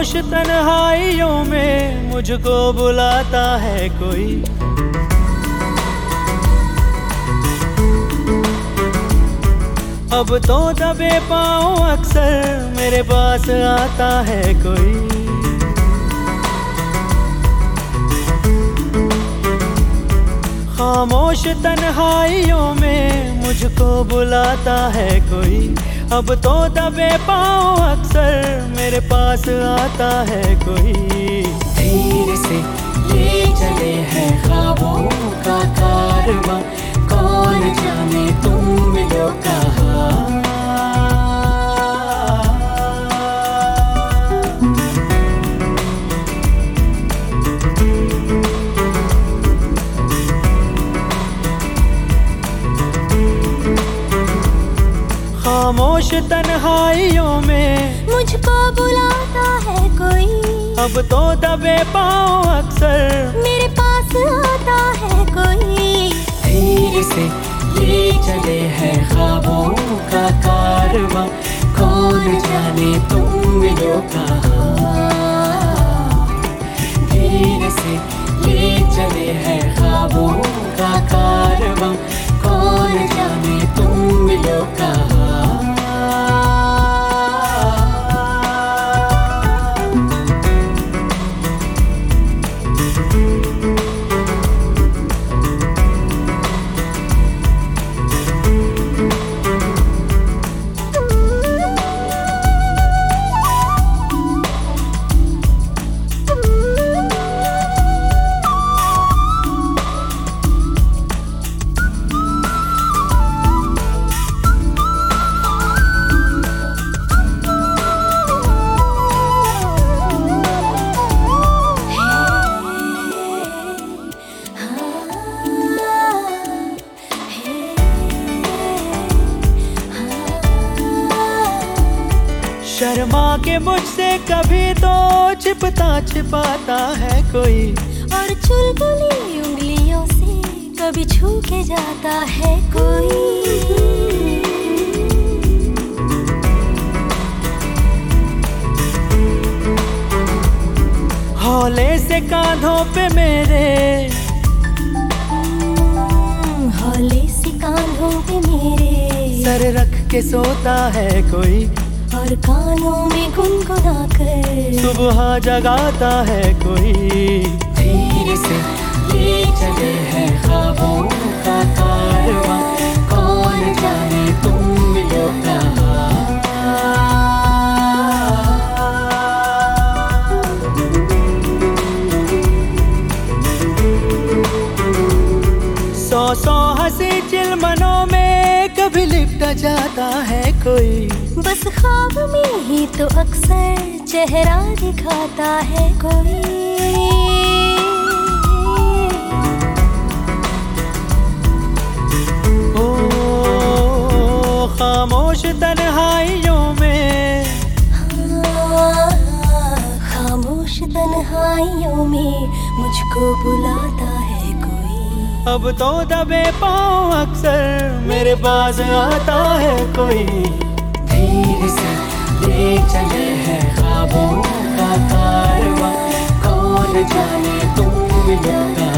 खामोश तन्हाइयों में मुझको बुलाता है कोई। अब तो दबे पाँव अक्सर मेरे पास आता है कोई। खामोश तन्हाइयों में मुझको बुलाता है कोई। अब तो दबे पाँव अक्सर मेरे पास आता है कोई। धीरे से ले चले हैं ख्वाबों का कारवां, कौन जाने तुम मिलो कहाँ। खामोश तन्हाइयों में मुझको बुलाता है कोई। अब तो दबे पाँव अक्सर मेरे पास आता है कोई। धीरे से ले चले हैं ख्वाबों का कारवां, कौन जाने तुम मिलो कहाँ। धीरे से ले चले हैं ख्वाबों का कारवां, कौन जाने तुम मिलो कहाँ। शर्मा के मुझसे कभी तो छिपता छिपाता है कोई। और चुलबुली उंगलियों से कभी छू के जाता है कोई। हौले से कांधों पे मेरे, हौले से कांधों पे मेरे सर रख के सोता है कोई। और कानों में गुनगुना कर सुबह जगाता है कोई। धीरे से ले चले हैं ख्वाबों का कारवां, कौन जाने तुम मिलो कहाँ। सौ हंसी चिलमनों में कभी लिपटा जाता है कोई। बस ख्वाब में ही तो अक्सर चेहरा दिखाता है कोई। ओ खामोश तन्हाइयों में, खामोश तन्हाइयों में मुझको बुलाता है कोई। अब तो दबे पाँव अक्सर मेरे पास आता है कोई। धीरे से ले चले हैं ख्वाबों का कारवां, कौन जाने तुम मिलो कहाँ।